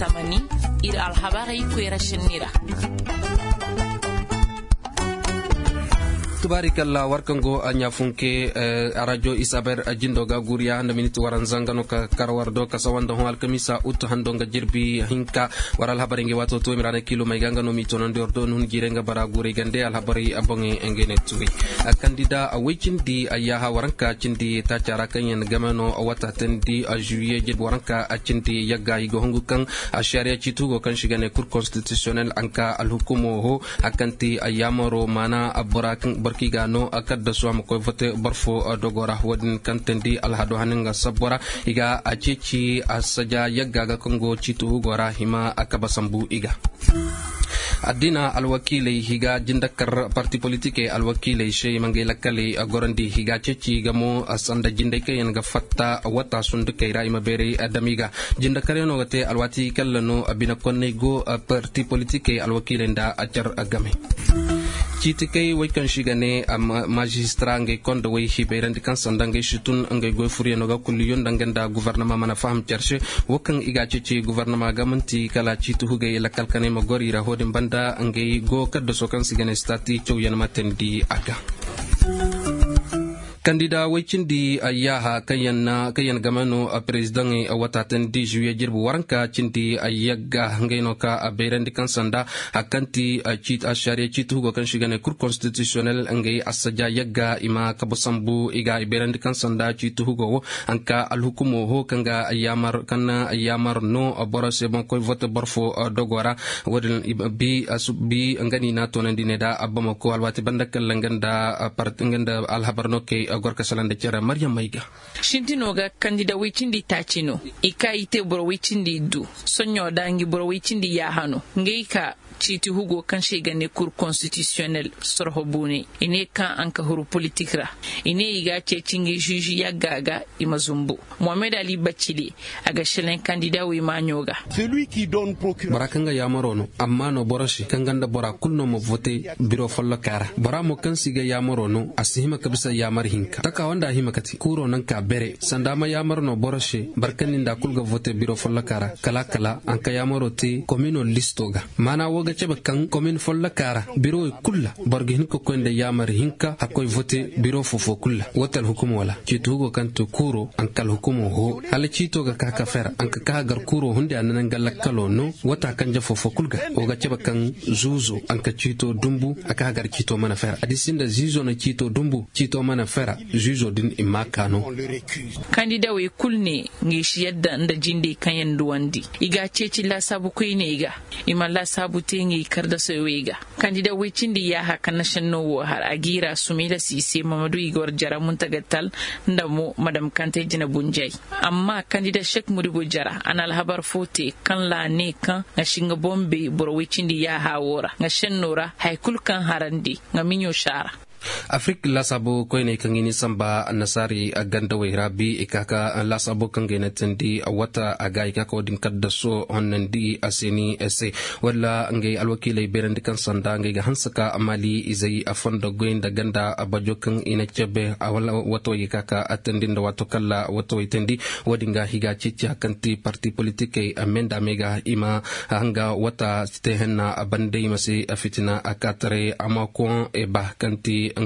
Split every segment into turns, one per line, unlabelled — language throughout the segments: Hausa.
tamani ir alhabari kwera shenira.
Tubarikalla warkango anya funke radio isaber ajindoga guria handa minute waran zangano ka karwardo ka sawanda hon alkamisa utto handonga jirbi hinka waral habaringe wato to mirana kilo may gangano mi tonon dordo nun girenga bara gure gande al habari abonge engene turi kandida awikindi ayaha waranka cindi ta cara kanyen gamano wata tendi a juillet jib waranka cindi yagga igo hongukan a sharia citugo kan shigane cour constitutionnel anka al hukumo ho akanti ayamoro mana aborakan kigano akadda suam ko vote barfo dogora wadin kantendi alhado haninga sabora iga acici asaja yagga ga kongo citu gora hima akabasambu iga adina alwakile higa jindakar parti politique alwakile shay mangela kale gorandi higa cici gamo asanda jindake yan ga fatta wata sunduke raima bere adamiga jindakar no gate alwati kallano abina konne go parti politique alwakile nda ajar agame citi kay way kan shigane magistrat ngay konde way hiberandi kan sandange shutun ngay goy furieno ga kulliyon danganda gouvernement mana faham cherche wokan iga ci gouvernement gamanti kala citu hugay la kalkane mo gorira hodin banda ngay go kaddo so kan sigane stati cioyan matendi aga kandida waycindi ayaha kayan gamano a president a wataten di juillet jirbu waranka cindi ayagga ngayno ka a beirandi kan sanda akanti a cit a sharia citu go kan shigane cour constitutionnel ngay asaja yagga ima kabosambu iga beirandi kan sanda citu go anka al hukumo ho kanga ayamar kana ayamar no borose bon koy vote borfo dogora wadin bi asubbi ngani na tonandi neda abama ko alwati bandakal nganda partenganda al habarno ke gorka salande cera Maryam Maiga
shintinoga kandida wicindi tachino ikaite boro wicindi du sonyo dangi boro wicindi yahano ngeika citi hugo kan shegane cour constitutionnel sorhobune ine kan anka huru politikra ine iga cecinge juge ya gaga imazumbu Mohamed Ali Bachili aga shelen kandida wi manyoga
celui qui donne procureur
barakanga ya marono amma no boroshi kanganda bora kulno mo vote biro follo kara bara mo kan siga ya marono asihima kabisa ya marhinka taka wanda himakati kuro nan ka bere sandama ya marno boroshi barkaninda kulga vote biro follo kara kala anka ya marote komino listoga mana woga ceba kan commune folla kara biro kulla borgin ko konde yamar hinka hakoy vote biro fofo kulla wotal hukumu wala citugo kan to kuro ankal hukumu ho hala cito ga kaka fer anka ka gar kuro hunde anan galakalo no wata kan jafo fo kulga oga ceba kan zuzo anka cito dumbu aka gar cito mana fer adisinda zizo na cito dumbu cito mana fera zuzo din imakano
kandida we kulne ngishi yadda nda jinde kan yandu wandi iga ceci la sabu koyne iga imalla sabu ngi karda soyega kandida wicindi ya haka national wo har agira sumila sise Mamadou Igor Jara muntagatal ndamo madam Kante Jina Bunjay amma kandida Sheikh Modibo Jara anal habar fote kan la ne kan na shinga bombe boro wicindi ya hawora na shennora haykul kan harandi ngaminyo shara
Afrique la sabo ko ne kangini samba nasari aganda we rabi ikaka la sabo kangene tendi wata aga ikaka odin kadda so honnandi aseni ese wala ngai alwakile berandi kan sanda ngai hansaka amali izai afondo goinda ganda abajokan ina chebe awala wato ikaka atendinda wato kala wato itendi wadinga higa chichi kanti parti politique amenda mega ima hanga wata stehenna abande masi afitina akatare amakon e ba kanti on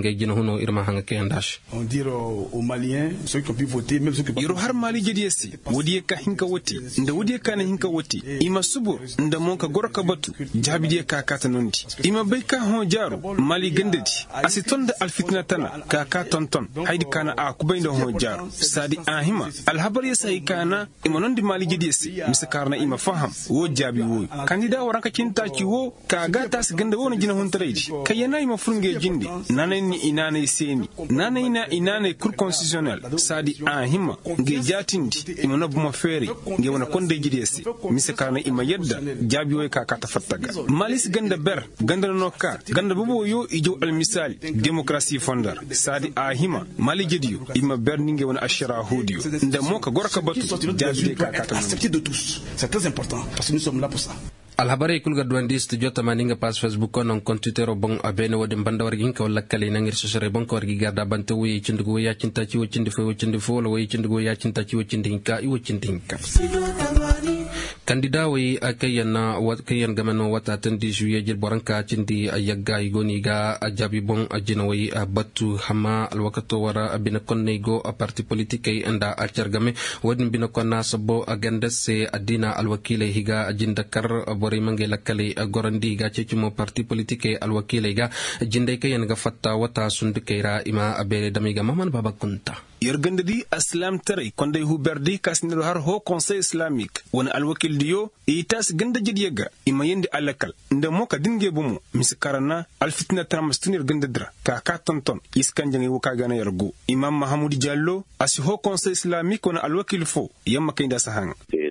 dire aux Maliens ceux qui ont pu voter même ceux qui
yoro har mali jediyesi wodiye ka hinka woti nda wodiye ka na hinka woti ima subo nda monka gorka batu jabidiye ka kata nondi ima bay ka hon jaro mali gandati asitonda alfitna tana ka ka tonton haydi kana a kubayndo hon jaro sadi ahima alhabar yasai kana ima nondi mali jediyesi misakarna ima faham wo jabi wo kandida waranka kinta ci wo ka gata su ganda wona jina hon taraydi kayana ima furunge jindi nana ni inane seni nana ina inane cour constitutionnel sadi ahima nge jatindi imana buma fere nge wana konde jidesi misakarna ima yedda jabi way ka kata fattaga malis ganda ber ganda noka ganda bubo yo ijo al misali demokrasi fondar sadi ahima mali jediyo ima ber nge wana ashara hudiyo nda moka gorka batu jabi ka kata
accepter de tous c'est très important parce que nous sommes là pour ça
alhabari kulga duandi studio tamaninga pas Facebook konon kontutero bon abene wodi bandawar ginka wala kale nangir sosere bon ko wargi garda bante wi cindugo ya cinta ci wocindi fo wala wi cindugo ya cinta ci wocindi hinka i wocindi hinka kandida wai kayan gamano wata tandi juye jil boranka cindi yagga igoni ga ajabi bon ajina wai battu hama alwakato wara bina konne go parti politique anda arjargame wadin bina konna sabo aganda se adina alwakile higa ajinda kar bori mange lakale gorandi ga cecimo parti politique alwakile ga jinde kayan ga fatta wata sundikeira ima abere damiga maman babakunta
yergandadi aslam taray konday huberdi kasniro har ho conseil islamique wona alwakil diyo itas ganda jidiyega imayende alakal nda moka dinge bumu miskarana alfitna tramastunir gandadra ka tonton iskanjangi wuka gana yargu imam mahamoud diallo asi ho conseil islamique wona alwakil fo yamma kayda sahang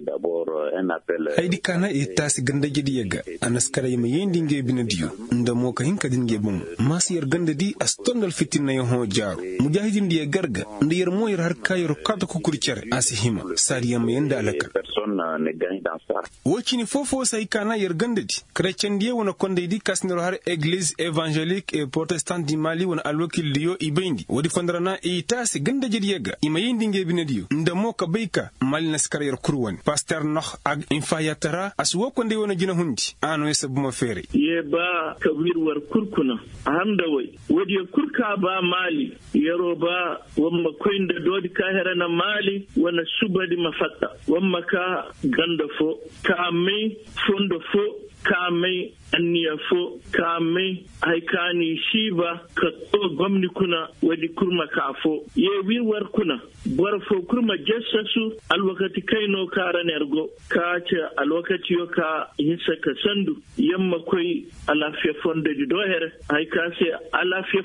haydi kana itas ganda jidiyega anaskara imayende nge binadiyo nda moka hinka dinge bumu masir gandadi astondal fitina yo ho jaru mujahidin diye garga yer moyir har kayro kada ko kurcere asihima sariyam yanda alaka wocini fofo say kana yer gandadi chrétien die wona konde di kasnero har église évangélique et protestante di Mali wona alwakil diyo ibendi wodi fondrana itasi ganda jedi yega ima yindi ngebina diyo ndamo ka bayka Mali naskar yer kurwan pasteur noh ag infayatara aswo konde wona jina hundi ano esabuma fere
yeba kabir war kurkuna hamda way wodi kurka ba Mali yero ba wamma koynde dodi kahera na Mali wana subadi mafatta wamma ka ganda fo kame fondo fo kame anniya fo kame haikani shiba ka to gwamni kuna wadi kurma kafo ye wirwar kuna bar fo kurma jassasu alwakati kaino karan ergo ka ce alwakati yo ka hissa ka sandu yamma koi alafiya fondo di doher haika se alafiya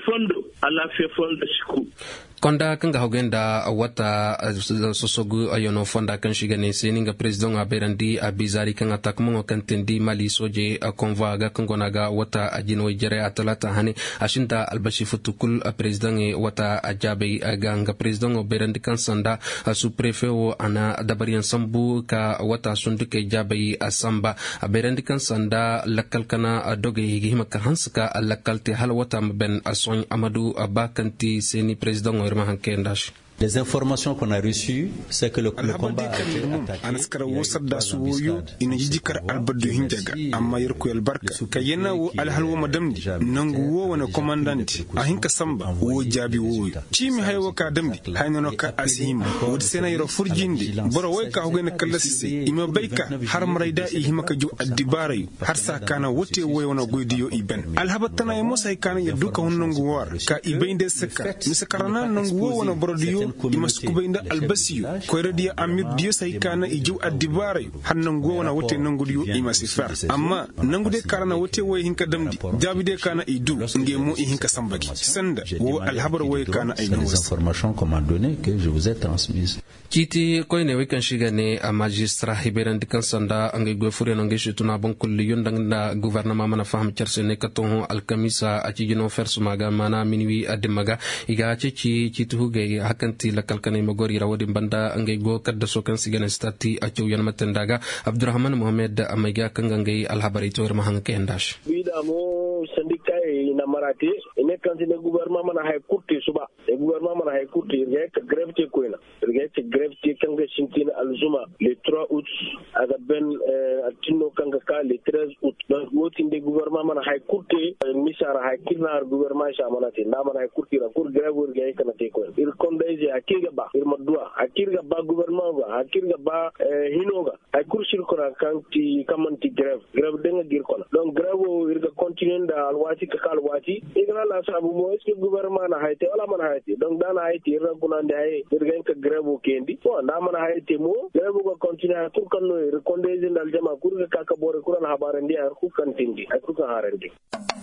fondo shiku
konda kanga hogenda wata sosogu ayono fonda kan shigane seninga president aberandi abizari kan atakmo kan tendi Mali soje konva ga kangonaga wata ajino jere atalata hani ashinda albashi futukul president wata ajabe ganga president aberandi kan sanda su prefet ana dabarian sambu ka wata sunduke jabe asamba aberandi kan sanda lakal kana doge hima kan hanska lakalti hal wata ben ason Amadou Abakanti seni president
Les informations qu'on a reçues, c'est que le combat a été attaqué.
Anaskara wosada suwoyu ina jijikar albadu hinjaga amma yarku albarka kayena wo alhalwa madamdi nangu wo wana commandant ahinka samba wo jabi wo chimi haywa ka damdi haynono ka asihima wodi sena yoro furjindi boro way ka hogena kallasise ima bayka har marayda ihima ju addibarayu har sakana wote way wana goydiyo iben alhabatana e mosay kana yaduka honnongu war ka ibeinde seka misakarana nangu wo wana borodiyo imaskubainda albasiyu koyradiya amir diyo saykana iju addibare hannan gowana wote nangudiyo imasifar amma nangude karana wote way hinka damdi jabide kana idu ngemo hinka sambagi sanda wo alhabar way kana ay
les informations qu'on m'a donné que je vous ai transmises
kiti koyne wekan shigane a magistrat hiberan dikan sanda angay gofure no ngeshi tuna bon kulli yondanga gouvernement mana faham cersene katon alkamisa aci jino fersumaga mana minwi ademaga iga ci tuhuge hakanti la kalkane magori rawadi banda angay go kadda sokan sigane stati acu yan matendaga Abdurrahman Mohamed amaiga kangangay alhabari to mahang kendash
mo syndicat ina marati ine kantine gouvernement mana hay kurti suba e gouvernement mana hay kurti rek grève te koina rek grève te kanga sintina alzuma le 3 août aga ben atino kanga ka le 13 août donc woti de gouvernement mana hay kurti misara hay kinar gouvernement sha manati na mana hay kurti ra kur grève wor gay kana te koina ir kondaije akiga ba ir madua akiga ba gouvernement ba akiga ba hinoga ay kurshir kona kanti kamanti grève denga gir kona donc grève irga continue da alwati ka alwati igna la sabu mo est gouvernement na hayti wala man hayti donc dana hayti irga kunande ay irga ka grève kendi to na man hayti mo grève ko continue tur kan no recondaise dal jama kurga ka bore kuran habare ndi ar ku kantindi ay ku ka harandi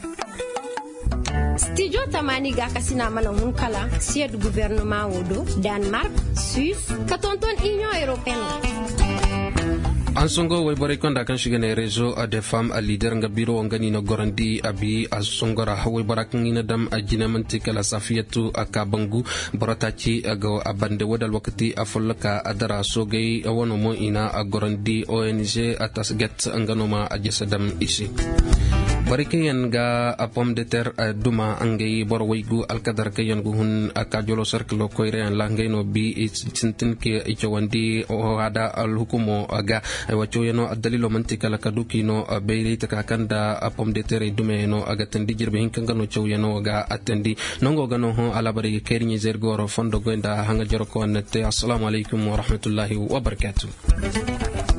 Studio Tamani ga kasina mana hunkala siya du gouvernement wodo Denmark, Suisse, katonton Union Européenne.
Ansongo way bari konda kan shigane réseau des femmes à leader nga biro ngani no gorandi abi asongora way barakan ina dam ajina mantika la safiyatu akabangu baratachi aga abande wadal wakati afolaka adara sogay awono mo ina agorandi ONG atas get anganoma ajasadam isi barikayan ga pomme de terre duma angay borwaygu alkadar kayan gu hun akajolo circle ko ire la ngay no bi tintin ke ichawandi o hada al hukumo aga wacho yano dalilo mantika la kaduki no beire ta kanda pomme de terre dume no aga tandi jirbe hinka no chaw yano ga atandi nongo gano ho ala bari kerni zergoro fondo goenda hanga joroko annate assalamu alaikum wa rahmatullahi wa barakatuh.